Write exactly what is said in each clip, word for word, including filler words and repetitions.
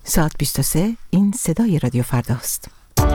ساعت بیست و سه، این صدای رادیو فرداست.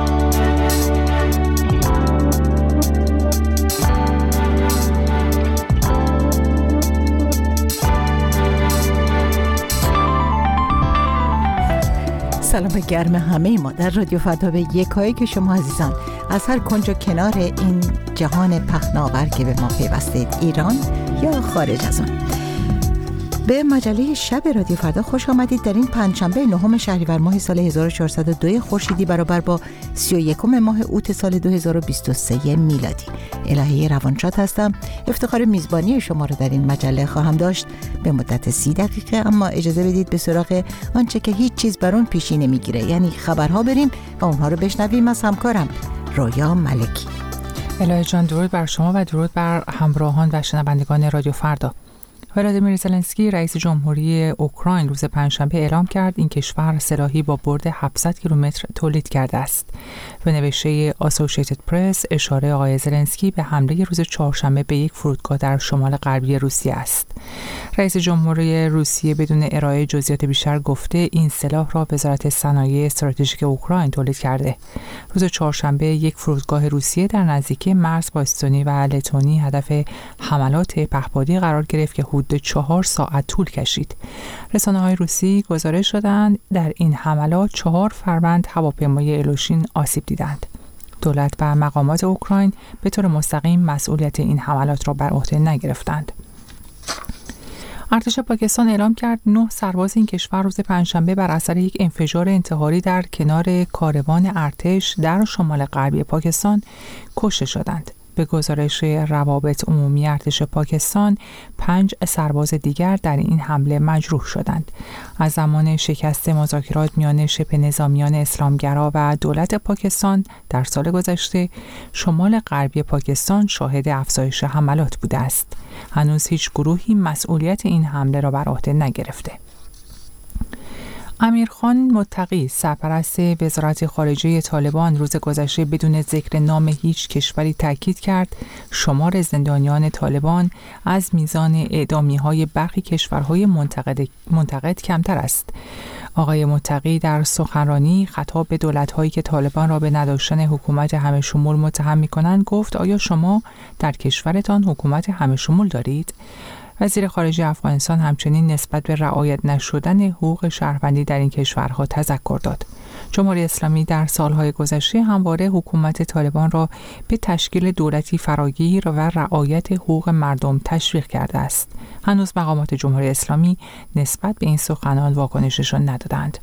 سلام گرم همه ما در رادیو فردا به یکایی که شما عزیزان از هر کنج و کنار این جهان پهناور که به ما پیوستید، ایران یا خارج از آن. به مجله شب رادیو فردا خوش آمدید. در این پنجشنبه نهم شهریور ماه سال هزار و چهارصد و دو خورشیدی برابر با سی و یکم ماه اوت سال دو هزار و بیست و سه میلادی. الهه روانشاد هستم. افتخار میزبانی شما رو در این مجله خواهم داشت به مدت سی دقیقه، اما اجازه بدید به سراغ آنچه که هیچ چیز بر اون پیشی نمیگیره، یعنی خبرها بریم و اونها رو بشنویم از همکارم رویا ملکی. الهه جان، درود بر شما و درود بر همراهان و شنوندگان رادیو فردا. ولادیمیر زلنسکی رئیس جمهوری اوکراین روز پنجشنبه اعلام کرد این کشور سلاحی با برد هفتصد کیلومتر تولید کرده است. به نوشته اسوسییتد پرس اشاره آقای زلنسکی به حمله روز چهارشنبه به یک فرودگاه در شمال غربی روسیه است. رئیس جمهوری روسیه بدون ارائه جزئیات بیشتر گفته این سلاح را وزارت صنایع استراتژیک اوکراین تولید کرده. روز چهارشنبه یک فرودگاه روسیه در نزدیکی مرز با استونی و لتونی هدف حملات پهپادی قرار گرفت که حدود چهار ساعت طول کشید. رسانه‌های روسی گزارش دادند در این حملات چهار فروند هواپیمای ایلوشین آسیب دیدند. دولت و مقامات اوکراین به طور مستقیم مسئولیت این حملات را بر عهده نگرفتند. ارتش پاکستان اعلام کرد نه سرباز این کشور روز پنجشنبه بر اثر یک انفجار انتحاری در کنار کاروان ارتش در شمال غربی پاکستان کشته شدند. به گزارش روابط عمومی ارتش پاکستان، پنج سرباز دیگر در این حمله مجروح شدند. از زمان شکست مذاکرات میان شبه نظامیان اسلامگرا و دولت پاکستان در سال گذشته، شمال غربی پاکستان شاهد افزایش حملات بوده است. هنوز هیچ گروهی مسئولیت این حمله را بر عهده نگرفته. امیرخان متقی، سرپرست وزارت خارجه طالبان، روز گذشته بدون ذکر نام هیچ کشوری تاکید کرد شمار زندانیان طالبان از میزان اعدامی‌های برخی کشورهای منتقد منتقد کمتر است. آقای متقی در سخنرانی خطاب به دولت‌هایی که طالبان را به نداشتن حکومت همه شمول متهم می‌کنند گفت آیا شما در کشورتان حکومت همه شمول دارید؟ وزیر خارجه افغانستان همچنین نسبت به رعایت نشدن حقوق شهروندی در این کشورها تذکر داد. جمهوری اسلامی در سالهای گذشته همواره حکومت طالبان را به تشکیل دولتی فراگیر و رعایت حقوق مردم تشویق کرده است. هنوز مقامات جمهوری اسلامی نسبت به این سخنان واکنششان ندادند.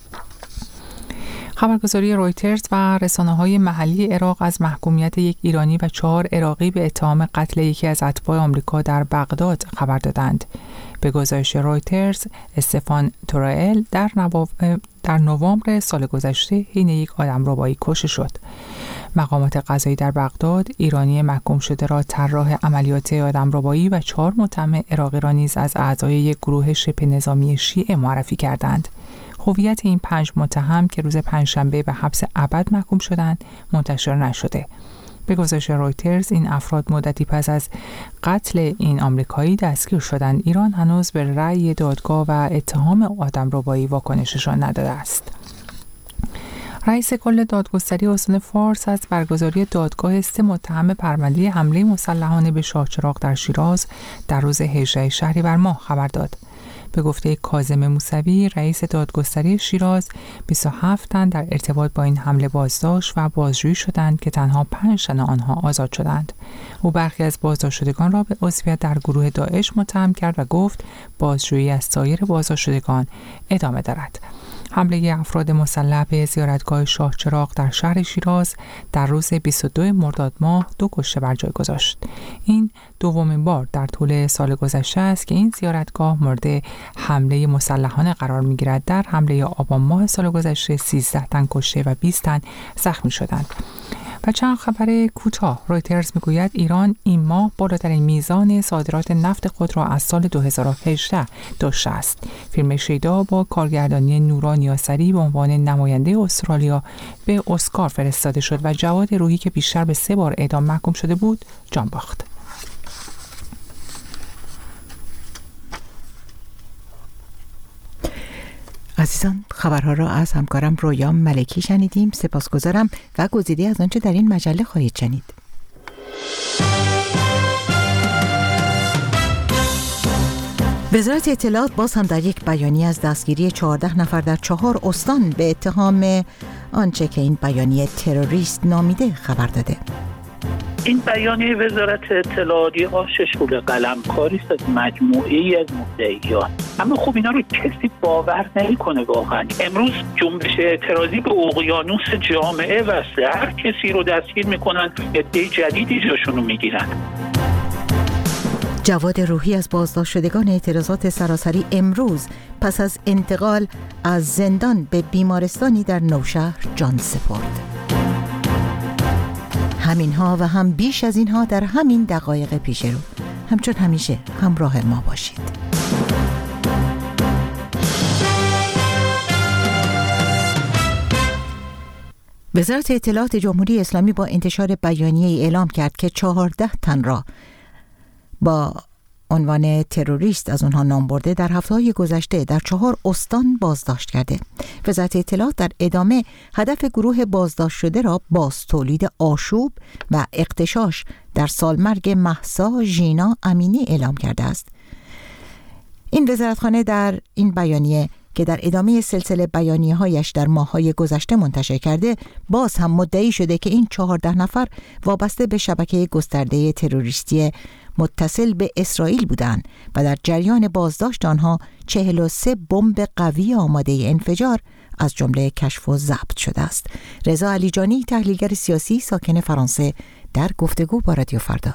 خبرگزاری رویترز و رسانه‌های محلی عراق از محکومیت یک ایرانی و چهار عراقی به اتهام قتل یکی از اتباع آمریکا در بغداد خبر دادند. به گزارش رویترز، استفان تورائل در, نو... در نوامبر سال گذشته حین یک آدمربایی کشته شد. مقامات قضایی در بغداد ایرانی محکوم شده را طراح عملیات آدمربایی و چهار متهم عراقی را نیز از اعضای یک گروه شبه نظامی شیعه معرفی کردند. هویت این پنج متهم که روز پنجشنبه به حبس ابد محکوم شدند منتشر نشده. به گزارش رویترز این افراد مدتی پس از قتل این آمریکایی دستگیر شدند. ایران هنوز به رأی دادگاه و اتهام آدمربایی واکنششان نداده است. رئیس کل دادگستری استان فارس از برگزاری دادگاه سه متهم پرونده حمله مسلحانه به شاهچراغ در شیراز در روز هجدهم شهریور ماه خبر داد. به گفته کاظم موسوی، رئیس دادگستری شیراز، بیست و هفت تن در ارتباط با این حمله بازداشت و بازجویی شدند که تنها پنج تن آنها آزاد شدند. او برخی از بازداشت شدگان را به عضویت در گروه داعش متهم کرد و گفت بازجویی از سایر بازداشت شدگان ادامه دارد. حمله افراد مسلح به زیارتگاه شاهچراغ در شهر شیراز در روز بیست و دوم مرداد ماه دو کشته بر جای گذاشت. این دومین بار در طول سال گذشته است که این زیارتگاه مورد حمله مسلحانه قرار می‌گیرد. در حمله آبان ماه سال گذشته سیزده تن کشته و بیست تن زخمی شدند. و چند خبر کوتاه. رویترز میگوید ایران این ماه بالاترین میزان صادرات نفت خود را از سال دو هزار و هجده داشته است. فیلم شیدا با کارگردانی نورا نیاسری به عنوان نماینده استرالیا به اسکار فرستاده شد و جواد روحی که بیشتر به سه بار اعدام محکوم شده بود جان باخت. عزیزان، خبرها را از همکارم رویا ملکی شنیدیم. سپاسگزارم و گزیده از آنچه در این مجله خواهید شنید. وزارت اطلاعات باز هم در یک بیانیه از دستگیری چهارده نفر در چهار استان به اتهام آنچه که این بیانیه تروریست نامیده خبر داده. این بیانیه وزارت اطلاعات آششول قلمکاری است از مجموعه‌ای از مدعیان، اما خب اینا رو کسی باور نمی‌کنه. واقعا امروز جنبش اعتراضی به اقیانوس جامعه وصله، هر کسی رو دستگیر میکنن، عده جدیدی جاشون رو میگیرن. جواد روحی از بازداشت شدگان اعتراضات سراسری امروز پس از انتقال از زندان به بیمارستانی در نوشهر جان سپرد. همینها و هم بیش از اینها در همین دقایق پیش رو. همچون همیشه همراه ما باشید. وزارت اطلاعات جمهوری اسلامی با انتشار بیانیه‌ای اعلام کرد که چهارده تن را با عنوان تروریست از آنها نام برده در هفته‌های گذشته در چهار استان بازداشت کرده. وزارت اطلاعات در ادامه هدف گروه بازداشت شده را باز تولید آشوب و اغتشاش در سالمرگ مهسا ژینا امینی اعلام کرده است. این وزارتخانه در این بیانیه که در ادامه سلسله بیانیه‌هایش در ماه‌های گذشته منتشر کرده، باز هم مدعی شده که این چهارده نفر وابسته به شبکه گسترده تروریستی متصل به اسرائیل بودند و در جریان بازداشت آنها چهل و سه بمب قوی آماده انفجار از جمله کشف و ضبط شده است. رضا علیجانی، تحلیلگر سیاسی ساکن فرانسه، در گفتگو با رادیو فردا: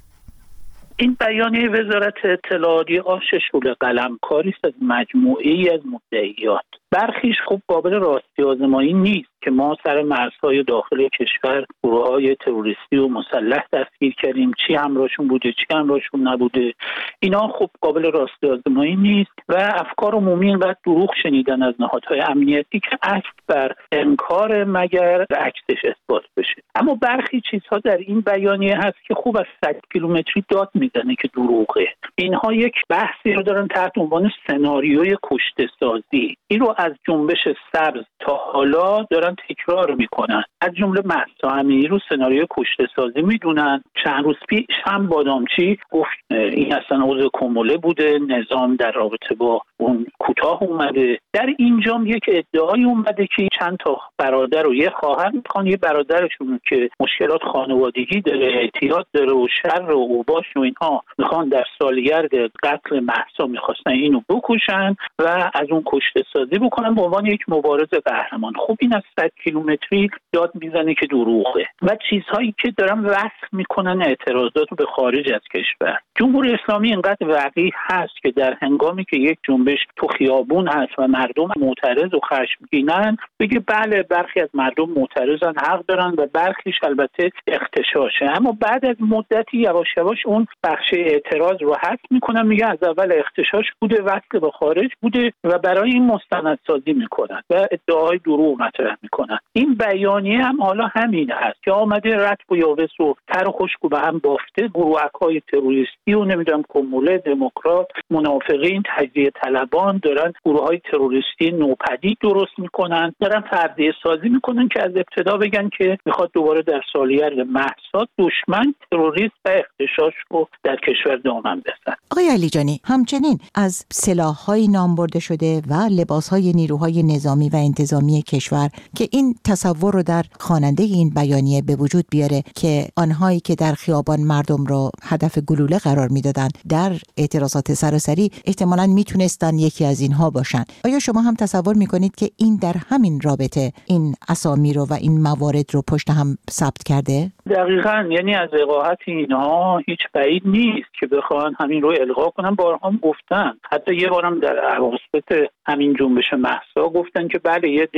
این بیانیه وزارت اطلاعات آششول قلمکاری است از مجموعه‌ای از مدعیات. برخیش خوب قابل راستی آزمایی نیست که ما سر مرزهای داخل کشور گروه‌های تروریستی و مسلح دستگیر کردیم، چی همراهشون بوده چی همراهشون نبوده، اینا خوب قابل راستی آزمایی نیست و افکار عمومی اینقدر دروغ شنیدن از نهادهای امنیتی که عکس بر انکار مگر عکسش اثبات بشه. اما برخی چیزها در این بیانیه هست که خوب از صد کیلومتری داد میزنه که دروغه. اینها یک بحثی رو دارن تحت عنوان سناریوی کشته سازی. این رو از جنبش سبز تا حالا دارن تکرار میکنن. از جمله مهسا امینی رو سناریوی کشته سازی میدونن. چند روز پیش هم بادامچی گفت این اصلا عضو کموله بوده، نظام در رابطه با اون کوتاه اومده. در اینجام یک ادعای اومده که چند تا برادر و یه خواهر میخوان یه برادرشون که مشکلات خانوادگی داره، اعتیاد داره و شر و اوباش و اینها میخوان در سالگرد قتل مهسا میخواستن اینو بکشن و از اون کشته سازی بکنن به عنوان یک مبارز قهرمان. خب این از صد کیلومتری داد میزنه که دروغه. و چیزهایی که دارن وصف میکنن اعتراضات رو به خارج از کشور. جمهوری اسلامی اینقدر وقیح هست که در هنگامی که یک جنبش تو خیابون هست و مردم معترض و خشمگینن بگه بله برخی از مردم معترضن، حق دارن و برخیش البته اغتشاشه. اما بعد از مدتی یواش یواش اون بخش اعتراض رو حذف میکنن، میگه از اول اغتشاش بوده، وصل به خارج بوده و برای این مستندسازی میکنن و ادعاهای دروغ مطرح میکنن. این بیانیه هم حالا همین هست که آمده رتب و یاوس و تر و خشک و به هم بافته، گروهک‌های تروریستی و نمیدونم کموله، دموکرات، منافقین، تجزیه طلبان دارن گروه‌های تروریستی نوپدید درست میکنن، دارن فرضیه سازی میکنن که از ابتدا بگن که میخواد دوباره در سالگرد مهسا دشمن تروریست و اغتشاش رو در کشور دامن بزنه. آقای علیجانی، همچنین از سلاح‌های نام برده شده و لباس‌های نیروهای نظامی و انتظامی کشور که این تصور رو در خواننده این بیانیه به وجود بیاره که آنهایی که در خیابان مردم رو هدف گلوله قرار میدادن در اعتراضات سراسری احتمالاً میتونستن یکی از اینها باشن. آیا شما هم تصور میکنید که این در همین رابطه این اسامی رو و این موارد رو پشت هم ثبت کرده؟ دقیقاً، یعنی از وقاحت اینها هیچ بعید نیست که بخوان همین رو القا کنن. بارها هم گفتن، حتی یه بارم در اواسط همین جنبش مهسا گفتن که بله یه دی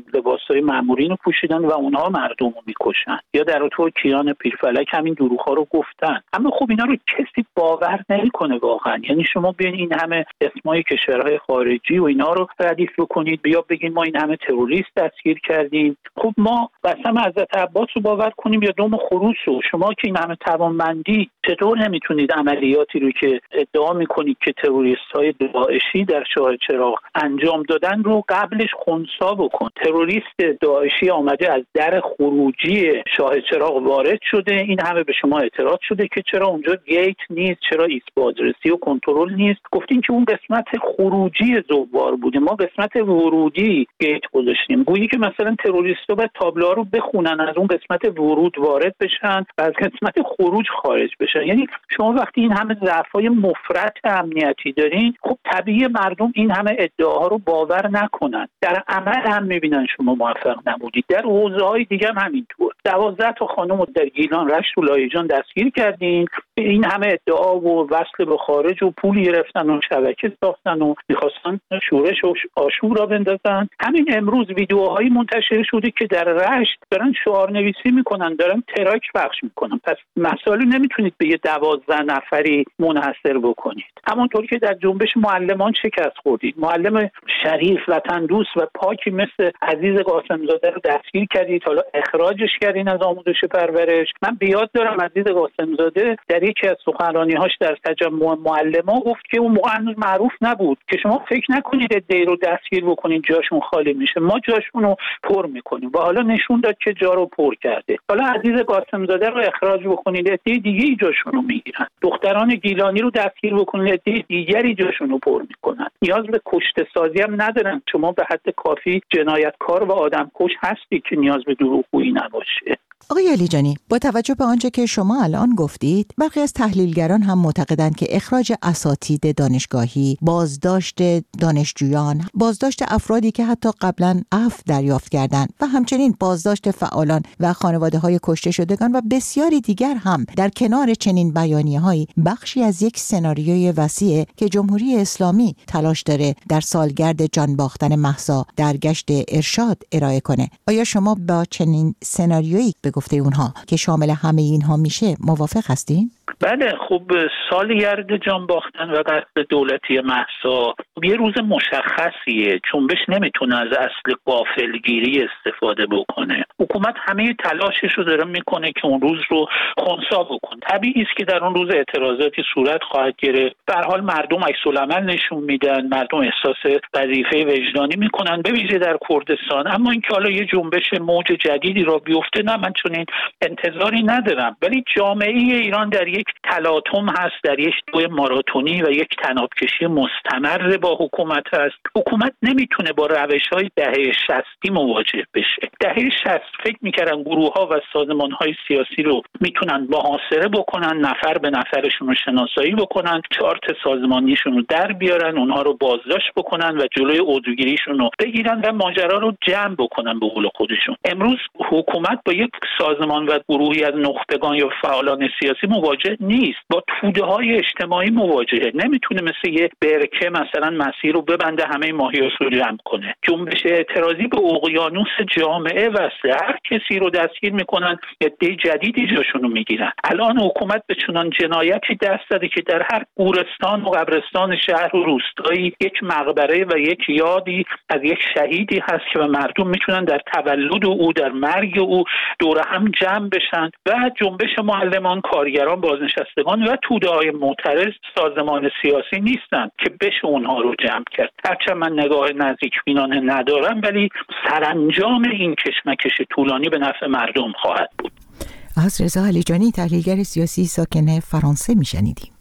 لباسای مامورین رو پوشیدن و اونها مردم رو میکشن، یا در تو کیان پیرفلک همین دروغ‌ها رو گفتن. اما خب اینا رو کسی باور نمیکنه واقعا. یعنی شما بیاین این همه اسمای کشورهای خارجی و اینا رو ردیف بکنید، بیا بگین ما این همه تروریست دستگیر کردیم. خب ما مثلا حضرت عباس رو باور کنیم یا دوم خروس رو؟ شما که این همه توانمندی چطور نمیتونید عملیاتی رو که ادعا میکنید که تروریست‌های داعشی در شاه چراغ انجام دادن رو قبلش خنثی بکن؟ تروریست داعشی آمده از در خروجی شاه چراغ وارد شده، این همه به شما اعتراض شده که چرا اونجا گیت نیست، چرا ایست بازرسی و کنترل نیست. گفتین که اون قسمت خروجی زوار بوده، ما قسمت ورودی گیت گذاشتیم. گویی که مثلا تروریست‌ها باید تابلوها رو بخونن، از اون قسمت ورود وارد بشن و از قسمت خروج خارج بشن. یعنی شما وقتی این همه ضعف‌های مفرط امنیتی دارین، خب طبیعی مردم این همه ادعاها رو باور نکنن. در عمل هم می‌بینن شما موفق نبودید. در حوزه‌های دیگه هم همینطور. دوازده تا خانم رو در گیلان، رشت و لایجان دستگیر کردین، این همه ادعا و وصل به خارج و پول گرفتن و شبکه ساختن و می‌خواستن شورش و آشوب را بندازن. همین امروز ویدیوهایی منتشر شده که در رشت دارن شعار نویسی میکنن، دارن تراک پخش میکنن. پس مسائل نمیتونید به یه دوازده نفری منحصر بکنید. همونطور که در جنبش معلمان شکست خوردید، معلم شریف وطن دوست و پاکی مثل عزیز قاسمزاده رو دستگیر کردید، حالا اخراجش کردین از آموزش پرورش. من بیاد دارم عزیز قاسمزاده در یکی از سخنرانی‌هاش در تجمع معلمان گفت که اون موقع هنوز معروف نبود که شما فکر نکنید عده‌ای رو دستگیر بکنید جاشون خالی میشه، ما جاشون رو پر میکنیم. و حالا نشون داد که جا رو پر کرده. حالا عزیز قاسمزاده رو اخراج بکنید، عده‌ای دیگه جاشون رو میگیرن. دختران گیلانی رو دستگیر بکنید، عده‌ای دیگری جاشون رو پر میکنن. نیاز به کشته سازی هم ندارن. شما به حد کافی جنایتکار و آدمکش هستی که نیاز به دروغگویی نباشه. آقای علیجانی، با توجه به آنچه که شما الان گفتید، برخی از تحلیلگران هم معتقدند که اخراج اساتید دانشگاهی، بازداشت دانشجویان، بازداشت افرادی که حتی قبلا عفو دریافت کردند و همچنین بازداشت فعالان و خانواده‌های کشته شدگان و بسیاری دیگر هم در کنار چنین بیانیه‌هایی بخشی از یک سناریوی وسیع که جمهوری اسلامی تلاش داره در سالگرد جان باختن مهسا در گشت ارشاد ارائه کنه. آیا شما با چنین سناریویی به گفته اونها که شامل همه اینها میشه موافق هستین؟ بله، خب سالگرد جان باختن و قتل دولتی مهسا یه روز مشخصیه. جنبش نمیتونه از اصل غافلگیری استفاده بکنه. حکومت همه تلاشش رو داره میکنه که اون روز رو خنثی بکنه. طبیعی است که در اون روز اعتراضاتی صورت خواهد گرفت. به هر حال مردم عکس العمل نشون میدن، مردم احساس وظیفه وجدانی میکنن، به ویژه در کردستان. اما اینکه حالا یه جنبش موج جدیدی را بیفته، نه، من چنین انتظاری ندارم. ولی جامعه ایران در یک تلاطم هست، در یک دوی ماراتونی و یک تنابکشی مستمر با حکومت هست. حکومت نمیتونه با روش‌های دهه شصتی مواجه بشه. دهه شصت فکر میکردن گروه‌ها و سازمان‌های سیاسی رو میتونن محاصره بکنن، نفر به نفرشون رو شناسایی بکنن، چارت سازمانیشون رو در بیارن، اونها رو بازداشت بکنن و جلوی عضوگیریشون رو بگیرن و ماجرا رو جمع بکنن به قول خودشون. امروز حکومت با یک سازمان و گروهی از نخبگان یا فعالان سیاسی مواجه نیست، با توده‌های اجتماعی مواجهه. نمیتونه مثل یه برکه مثلا مسیر رو ببنده همه ماهی‌ها رو جمع کنه. جنبش اعتراضی به اقیانوس جامعه وصله. هر کسی رو دستگیر میکنن، عده جدیدی جاشون رو میگیرن. الان حکومت به چنان جنایتی دست زده که در هر گورستان و قبرستان شهر و روستایی یک مقبره و یک یادی از یک شهیدی هست که مردم میتونن در تولد او، در مرگ او دور هم جمع بشن. و جنبش معلمان، کارگران، بازنشستگان و توده‌های معترض سازمان سیاسی نیستن که بشه اونها رو جمع کرد. هرچند من نگاه نزدیک بینانه ندارم، ولی سرانجام این کشمکش طولانی به نفع مردم خواهد بود. از رضا علیجانی، تحلیلگر سیاسی ساکن فرانسه، میشنیدیم.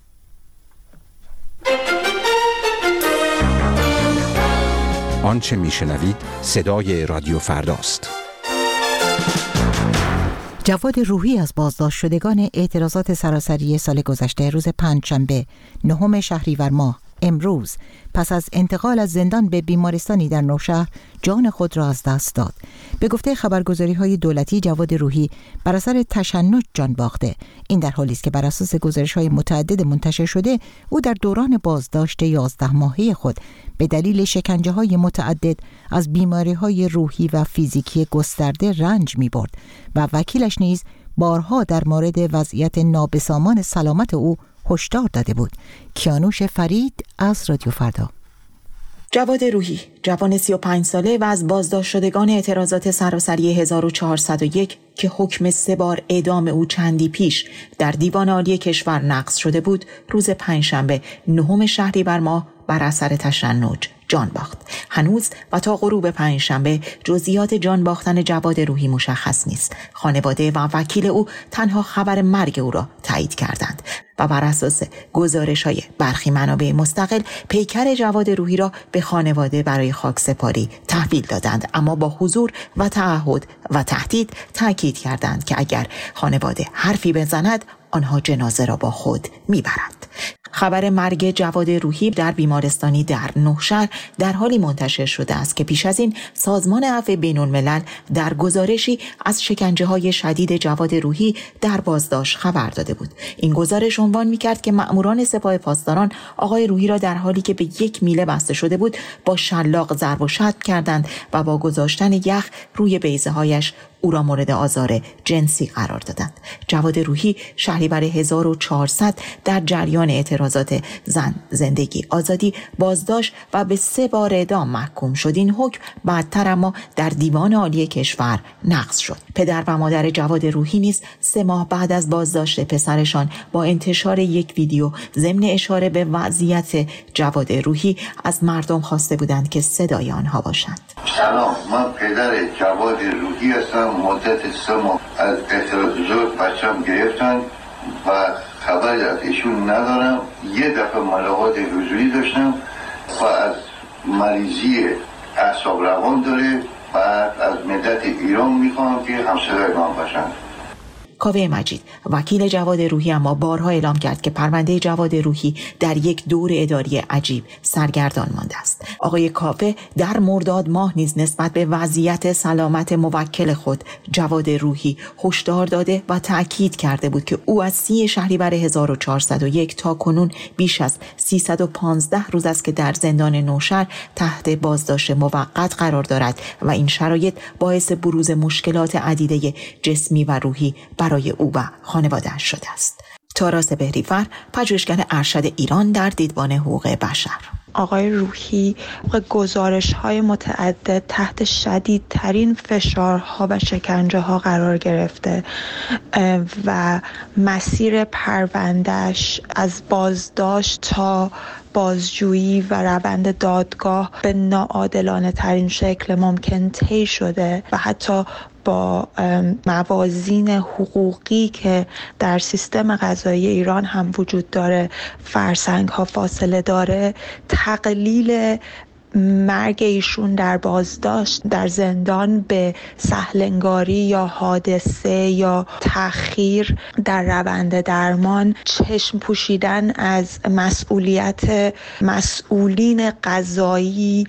آنچه میشنوید صدای رادیو فرداست. جواد روحی از بازداشت شدگان اعتراضات سراسری سال گذشته روز پنجشنبه نهم شهریور ماه امروز پس از انتقال از زندان به بیمارستانی در نوشهر جان خود را از دست داد. به گفته خبرگزاری‌های دولتی جواد روحی بر اثر تشنج جان باخته. این در حالی است که بر اساس گزارش‌های متعدد منتشر شده او در دوران بازداشت یازده ماهه خود به دلیل شکنجه‌های متعدد از بیماری‌های روحی و فیزیکی گسترده رنج می‌برد و وکیلش نیز بارها در مورد وضعیت نابسامان سلامت او هشدار داده بود. کیانوش فرید از رادیو فردا. جواد روحی، جوان سی و پنج ساله و از بازداشت شدگان اعتراضات سراسری هزار و چهارصد و یک که حکم سه بار اعدام او چندی پیش در دیوان عالی کشور نقض شده بود، روز پنجشنبه نهم شهریور ماه بر اثر تشنج جان باخت. هنوز و تا غروب پنجشنبه جزئیات جان باختن جواد روحی مشخص نیست. خانواده و وکیل او تنها خبر مرگ او را تایید کردند و بر اساس گزارش‌های برخی منابع مستقل پیکر جواد روحی را به خانواده برای خاکسپاری تحویل دادند، اما با حضور و تعهد و تهدید تاکید کردند که اگر خانواده حرفی بزند آنها جنازه را با خود میبرند. خبر مرگ جواد روحی در بیمارستانی در نوشهر در حالی منتشر شده است که پیش از این سازمان عفو بین الملل در گزارشی از شکنجه‌های شدید جواد روحی در بازداشت خبر داده بود. این گزارش عنوان می‌کرد که مأموران سپاه پاسداران آقای روحی را در حالی که به یک میله بسته شده بود با شلاق ضرب و شتم کردند و با گذاشتن یخ روی بیضه‌هایش او را مورد آزار جنسی قرار دادند. جواد روحی شهریور هزار و چهارصد در جریان اعتراضات زن، زندگی، آزادی بازداشت و به سه بار اعدام محکوم شد. این حکم بعدتر اما در دیوان عالی کشور نقض شد. پدر و مادر جواد روحی نیز سه ماه بعد از بازداشت پسرشان با انتشار یک ویدیو ضمن اشاره به وضعیت جواد روحی از مردم خواسته بودند که صدای آنها باشند. سلام، من پدر جواد روحی هستم. مدت سه ماه از اعتراضات بچم گرفتن و خبری از ایشون ندارم. یه دفعه ملاقات حضوری داشتم و از مریضی اعصاب روان داره و از ملت ایران میخوام که همصدای من باشن. کاوه مجید، وکیل جواد روحی، اما بارها اعلام کرد که پرونده جواد روحی در یک دور اداری عجیب سرگردان مانده است. آقای کاوه در مرداد ماه نیز نسبت به وضعیت سلامت موکل خود جواد روحی هشدار داده و تأکید کرده بود که او از سی شهریور هزار و چهارصد و یک تا کنون بیش از سیصد و پانزده روز است که در زندان نوشهر تحت بازداشت موقت قرار دارد و این شرایط باعث بروز مشکلات عدیده جسمی و روحی برای او و خانواده‌اش شده است. تارا سپهری‌فر، پژوهشگر ارشد ایران در دیدبان حقوق بشر. آقای روحی گزارش‌های متعدد تحت شدیدترین فشارها و شکنجه‌ها قرار گرفته و مسیر پروندهش از بازداشت تا بازجویی و روند دادگاه به ناعادلانه ترین شکل ممکن طی شده و حتی با موازین حقوقی که در سیستم قضایی ایران هم وجود داره فرسنگ ها فاصله داره، تقلیل مرگ ایشون در بازداشت در زندان به سهلنگاری یا حادثه یا تأخیر در روند درمان، چشم پوشیدن از مسئولیت مسئولین قضایی،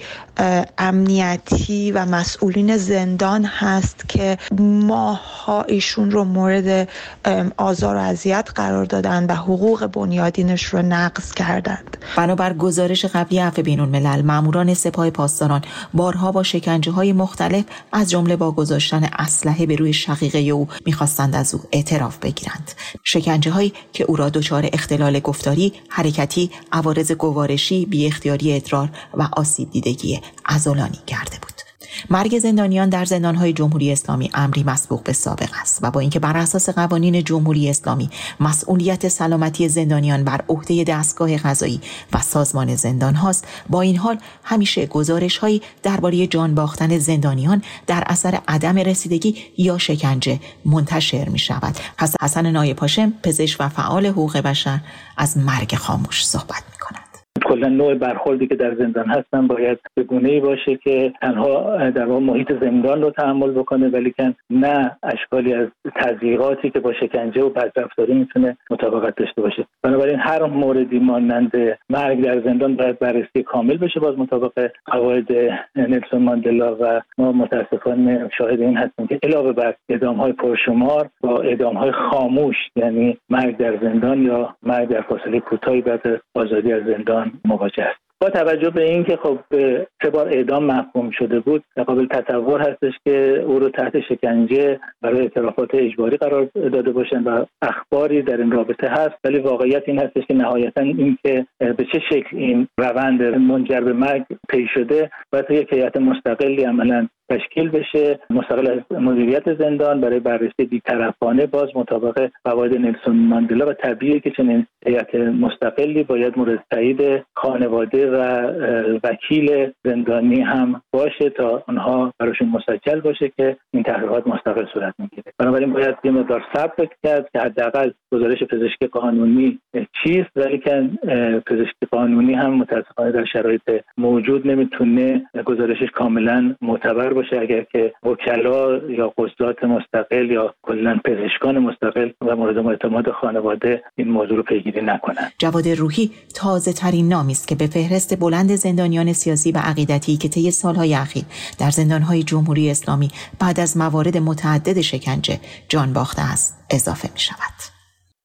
امنیتی و مسئولین زندان هست که ماها ایشون رو مورد آزار و اذیت قرار دادن و حقوق بنیادینش رو نقض کردند. بنابر گزارش قبلی عفو بین الملل، ماموران سپاه پاسداران بارها با شکنجه‌های مختلف از جمله با گذاشتن اسلحه به روی شقیقه او می‌خواستند از او اعتراف بگیرند. شکنجه‌هایی که او را دچار اختلال گفتاری، حرکتی، عوارض گوارشی، بی اختیاری ادرار و آسیب دیدگی عضلانی کرده بود. مرگ زندانیان در زندان‌های جمهوری اسلامی امری مسبوق به سابق است و با اینکه بر اساس قوانین جمهوری اسلامی مسئولیت سلامتی زندانیان بر عهده دستگاه قضایی و سازمان زندان هاست، با این حال همیشه گزارش‌هایی درباره جان باختن زندانیان در اثر عدم رسیدگی یا شکنجه منتشر می‌شود. حسن نایب هاشم، پزشک و فعال حقوق بشر، از مرگ خاموش صحبت می‌کند. کل کلا نوع برخوردی که در زندان هستن باید به گونه‌ای باشه که تنها در واقع محیط زندان رو تحمل بکنه، ولی که نه اشکالی از تضییقاتی که با شکنجه و بدرفتاری میتونه مطابقت داشته باشه. بنابراین هر موردی مانند مرگ در زندان باید بررسی کامل بشه باز مطابق قواعد نلسون ماندلا و ما متاسفانه شاهد این هستیم که علاوه بر اعدام‌های پرشمار با اعدام‌های خاموش، یعنی مرگ در زندان یا مرگ در فاصله کوتاهی بعد از آزادی از زندان مواجه است. با توجه به این که خب سه بار اعدام محکوم شده بود، قابل تصور هستش که او رو تحت شکنجه برای اعترافات اجباری قرار داده باشند و اخباری در این رابطه هست، ولی واقعیت این هستش که نهایتا این که به چه شکل این روند منجر به مرگ طی شده باید یک هیئت مستقلی عملاً تشکیل بشه، مستقل از مدیریت زندان، برای بررسی بی‌طرفانه باز مطابق قواعد نلسون ماندلا و طبیعیه که چنین هیئت مستقلی باید مورد تایید خانواده و وکیل زندانی هم باشه تا آنها براشون مسجل باشه که این تحقیقات مستقل صورت میگیره. بنابراین باید یه مقدار صبر کرد که حداقل گزارش پزشکی قانونی چیست، ولی که پزشکی قانونی هم متاسفانه در شرایط موجود نمیتونه گزارشش کاملا معتبر باشه اگر که وکلا یا قضات مستقل یا کلا پزشکان مستقل و مورد اعتماد خانواده این موضوع رو پیگیری نکنند. جواد روحی تازه ترین نامی است که به فهرست بلند زندانیان سیاسی و عقیدتی که طی سالهای اخیر در زندانهای جمهوری اسلامی بعد از موارد متعدد شکنجه جان باخته است اضافه می شود.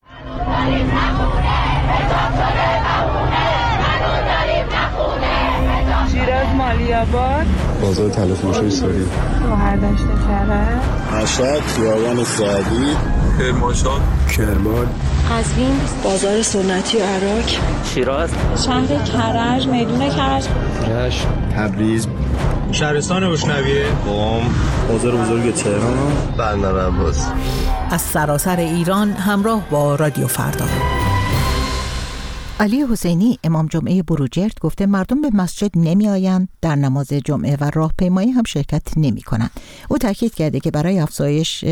شیراز مالی‌آباد، بازار تلفروشی سوری، شهردشت کرج، مشهد، خیابان سعدی، کرمانشاه، کرمان، قزوین، بازار سنتی عراق، شیراز، شهر کرج، میدون کرج، رشت، تبریز، شهرستان بوشنویه، قم، بازار بزرگ تهران، بندر عباس. از سراسر ایران همراه با رادیو فردا. علی حسینی امام جمعه بروجرد گفته مردم به مسجد نمی آیند، در نماز جمعه و راهپیمایی هم شرکت نمی کنند. او تاکید کرده که برای افزایش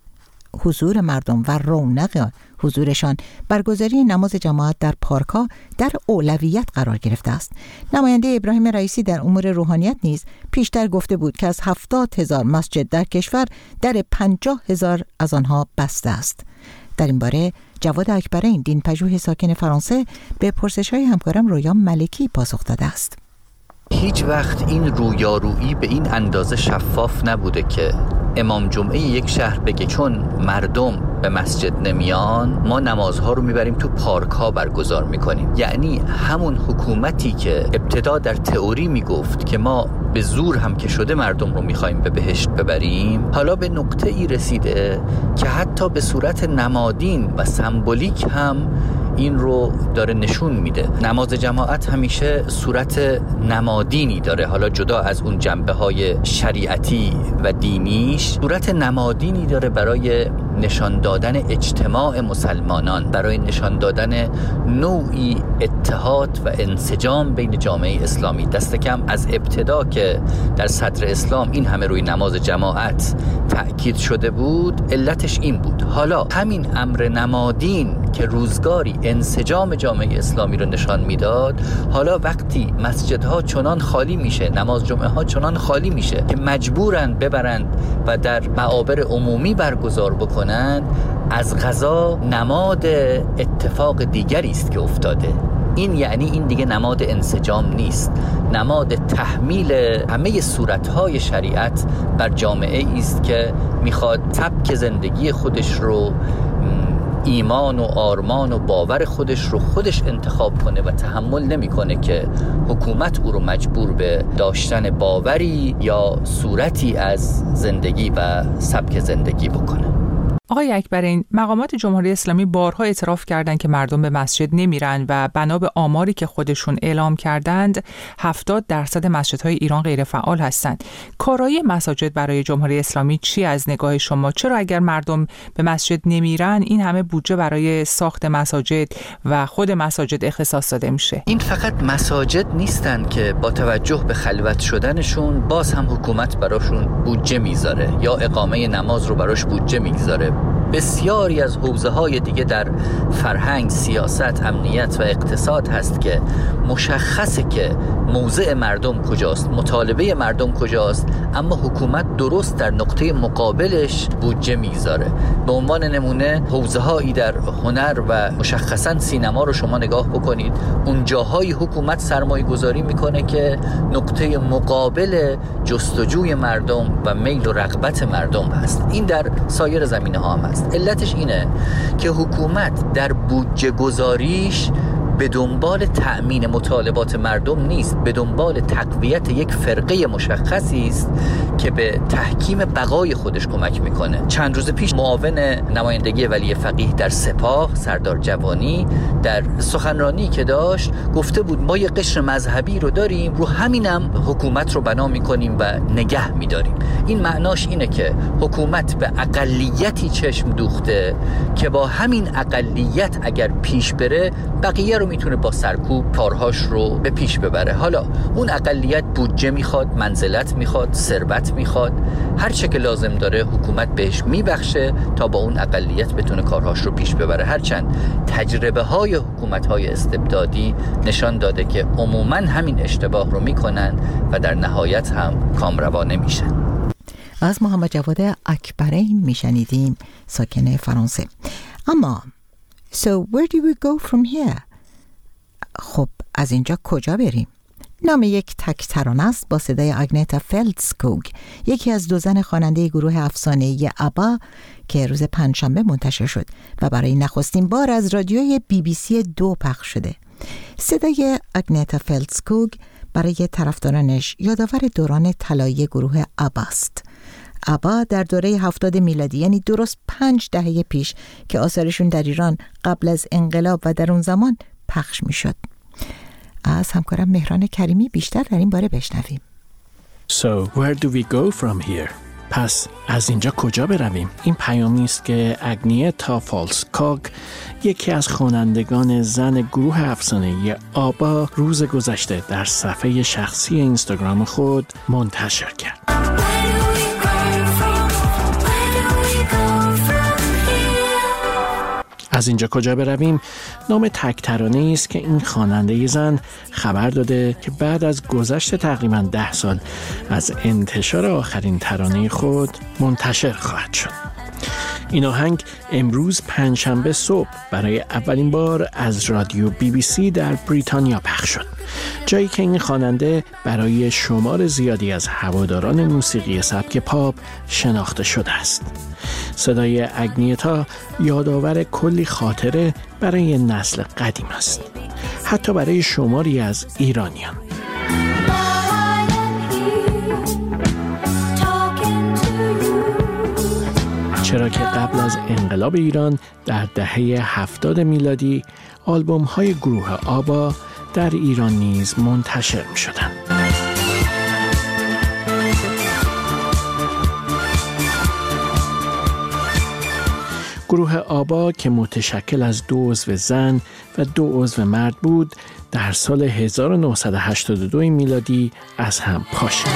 حضور مردم و رونق حضورشان برگزاری نماز جماعت در پارک‌ها در اولویت قرار گرفته است. نماینده ابراهیم رئیسی در امور روحانیت نیز پیشتر گفته بود که از هفتاد هزار مسجد در کشور در پنجاه هزار از آنها بسته است. در این باره جواد اکبرین، دین پژوه ساکن فرانسه، به پرسش‌های همکارم رویا ملکی پاسخ داده است. هیچ وقت این رویارویی به این اندازه شفاف نبوده که امام جمعه یک شهر بگه چون مردم به مسجد نمیان ما نمازها رو میبریم تو پارک ها برگزار میکنیم. یعنی همون حکومتی که ابتدا در تئوری میگفت که ما به زور هم که شده مردم رو میخوایم به بهشت ببریم، حالا به نقطه ای رسیده که حتی به صورت نمادین و سمبولیک هم این رو داره نشون میده. نماز جماعت همیشه صورت نمادینی داره، حالا جدا از اون جنبه های شریعتی و دینیش، صورت نمادینی داره برای نشان دادن اجتماع مسلمانان، برای نشان دادن نوعی اتحاد و انسجام بین جامعه اسلامی. دست کم از ابتدا که در صدر اسلام این همه روی نماز جماعت تأکید شده بود، علتش این بود. حالا همین امر نمادین که روزگاری انسجام جامعه اسلامی رو نشان میداد، حالا وقتی مسجدها چنان خالی میشه، نماز جمعه ها چنان خالی میشه که مجبورند ببرند و در معابر عمومی برگزار بکنند، از قضا نماد اتفاق دیگری است که افتاده. این یعنی این دیگه نماد انسجام نیست، نماد تحمیل همه صورتهای شریعت بر جامعه است که میخواد سبک زندگی خودش رو، ایمان و آرمان و باور خودش رو خودش انتخاب کنه و تحمل نمیکنه که حکومت او رو مجبور به داشتن باوری یا صورتی از زندگی و سبک زندگی بکنه. آقای اکبرین، مقامات جمهوری اسلامی بارها اعتراف کردند که مردم به مسجد نمیرن و بنا به آماری که خودشون اعلام کردند هفتاد درصد مسجدهای ایران غیر فعال هستند. کارایی مساجد برای جمهوری اسلامی چی از نگاه شما؟ چرا اگر مردم به مسجد نمیرن این همه بودجه برای ساخت مساجد و خود مساجد اختصاص داده میشه؟ این فقط مساجد نیستن که با توجه به خلوت شدنشون باز هم حکومت براشون بودجه میذاره یا اقامه نماز رو براش بودجه میذاره. بسیاری از حوزه‌های دیگه در فرهنگ، سیاست، امنیت و اقتصاد هست که مشخصه که موضع مردم کجاست، مطالبه مردم کجاست، اما حکومت درست در نقطه مقابلش بودجه میگذاره. به عنوان نمونه حوزه‌هایی در هنر و مشخصاً سینما رو شما نگاه بکنید، اون جاهای حکومت سرمایه گذاری میکنه که نقطه مقابل جستجوی مردم و میل و رغبت مردم هست. این در سایر زمینه ها هم هست. علتش اینه که حکومت در بودجه گذاریش به دنبال تأمین مطالبات مردم نیست، به دنبال تقویت یک فرقه مشخصی است که به تحکیم بقای خودش کمک میکنه. چند روز پیش معاون نمایندگی ولی فقیه در سپاه سردار جوانی در سخنرانی که داشت گفته بود ما یه قشر مذهبی رو داریم، رو همینم حکومت رو بنا میکنیم و نگه میداریم. این معناش اینه که حکومت به اقلیتی چشم دوخته که با همین اقلیت اگر پیش بره بقیه رو میتونه با سرکوب کارهاش رو به پیش ببره. حالا اون اقلیت بودجه میخواد، منزلت میخواد، ثروت میخواد، هر چه که لازم داره حکومت بهش میبخشه تا با اون اقلیت بتونه کارهاش رو پیش ببره. هرچند تجربه های حکومت های استبدادی نشان داده که عموماً همین اشتباه رو میکنن و در نهایت هم کامروا نمیشن. از محمد جواد اکبرین میشنیدیم، ساکن فرانسه. اما So where do we go from here? خب از اینجا کجا بریم؟ نام یک تک ترانه است با صدای آگنتا فلتسکوگ، یکی از دو زن خواننده گروه افسانه‌ای ابا که روز پنجشنبه منتشر شد و برای نخستین بار از رادیوی بی بی سی دو پخش شده. صدای آگنتا فلتسکوگ برای طرفدارانش یادآور دوران طلایی گروه ابا است. ابا در دوره هفتاد میلادی، یعنی درست پنج دهه پیش که آثارشون در ایران قبل از انقلاب و در اون زمان پخش می شد. از همکارم مهران کریمی بیشتر در این باره بشنویم. So where do we go from here? پس از اینجا کجا برویم؟ این پیامی است که اگنیتا فالتسکوگ، یکی از خوانندگان زن گروه افسانه‌ای آبا، روز گذشته در صفحه شخصی اینستاگرام خود منتشر کرد. از اینجا کجا برویم؟ نام تک ترانه‌ای است که این خواننده زن خبر داده که بعد از گذشت تقریباً ده سال از انتشار آخرین ترانه خود منتشر خواهد شد. این آهنگ امروز پنجشنبه صبح برای اولین بار از رادیو بی بی سی در بریتانیا پخش شد، جایی که این خواننده برای شمار زیادی از هواداران موسیقی سبک پاپ شناخته شده است. صدای اگنیتا یادآور کلی خاطره برای نسل قدیم است، حتی برای شماری از ایرانیان. چرا که قبل از انقلاب ایران در دهه هفتاد میلادی آلبوم‌های گروه آبا در ایران نیز منتشر می‌شدند. گروه آبا که متشکل از دو عضو زن و دو عضو مرد بود، در سال هزار و نهصد و هشتاد و دو میلادی از هم پاشید.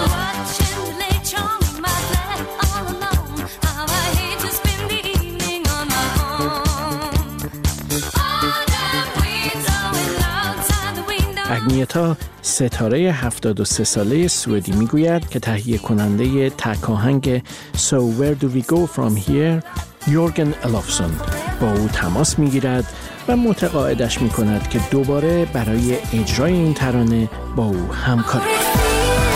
اگنیتا، ستاره هفتاد و سه ساله سوئدی، میگوید که تهیه کننده تک آهنگ So Where Do We Go From Here یورگن الافسون با او تماس میگیرد و متقاعدش میکند که دوباره برای اجرای این ترانه با او همکاری کند.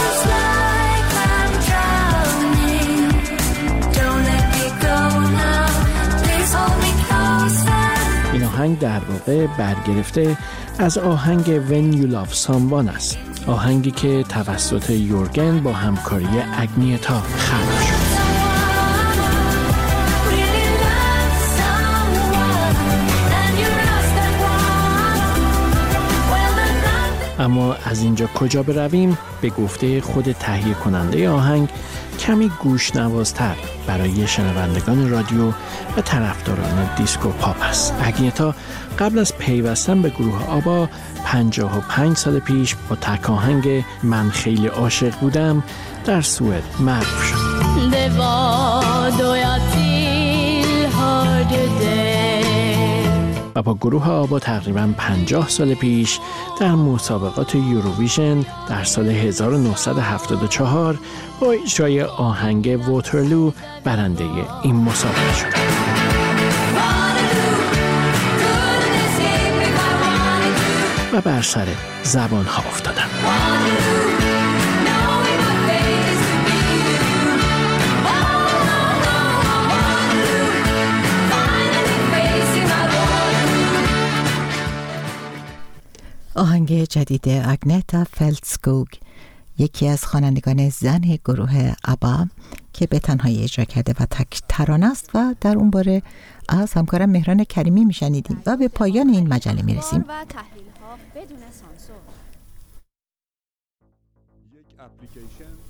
این آهنگ در واقع برگرفته از آهنگ When You Love Someone است، آهنگی که توسط یورگن با همکاری اگنیتا خلق شد. اما از اینجا کجا برویم؟ به گفته خود تهیه کننده آهنگ کمی گوشنوازتر برای شنوندگان رادیو و طرفداران دیسکو پاپ است. اگنیتا قبل از پیوستن به گروه آبا پنجاه و پنج سال پیش با تک آهنگ من خیلی عاشق بودم در سوئد معروف شد. و با گروه آبا تقریباً پنجاه سال پیش در مسابقات یوروویژن در سال هزار و نهصد و هفتاد و چهار با اجرای آهنگ واترلو برنده این مسابقه شد. و بر سر زبان ها افتادن. آهنگ جدید اگنتا فلتسکوگ، یکی از خوانندگان زن گروه آبا که به تنهایی اجرا کرده و تک ترانه است و در اون باره از همکارم مهران کریمی میشنیدیم و به پایان این مجله میرسیم. بدون سانسور. یک اپلیکیشن